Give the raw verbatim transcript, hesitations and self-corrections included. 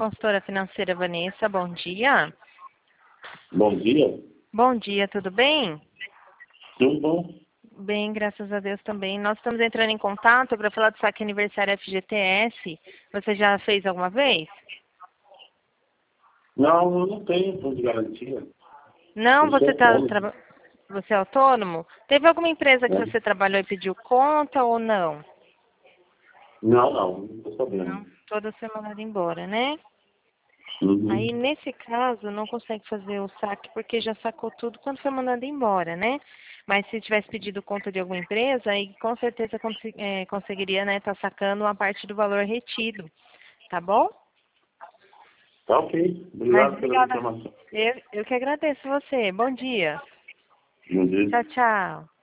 consultora financeira Vanessa, bom dia. Bom dia. Bom dia, tudo bem? Tudo bom? Bem, graças a Deus também. Nós estamos entrando em contato para falar do saque aniversário F G T S. Você já fez alguma vez? Não, eu não tenho fundo de garantia. Não, Eu você sou tá autônomo. traba- você é autônomo? Teve alguma empresa que Né? você trabalhou e pediu conta ou não? Não, não, não estou sabendo. Não, toda foi mandada embora, né? Uhum. Aí, nesse caso, não consegue fazer o saque porque já sacou tudo quando foi mandado embora, né? Mas se tivesse pedido conta de alguma empresa, aí com certeza consi- eh, conseguiria, né, estar sacando uma parte do valor retido, tá bom? Tá ok. Mas Obrigado pelas obrigada. informações. Eu, eu que agradeço você. Bom dia. Bom dia. Tchau, tchau.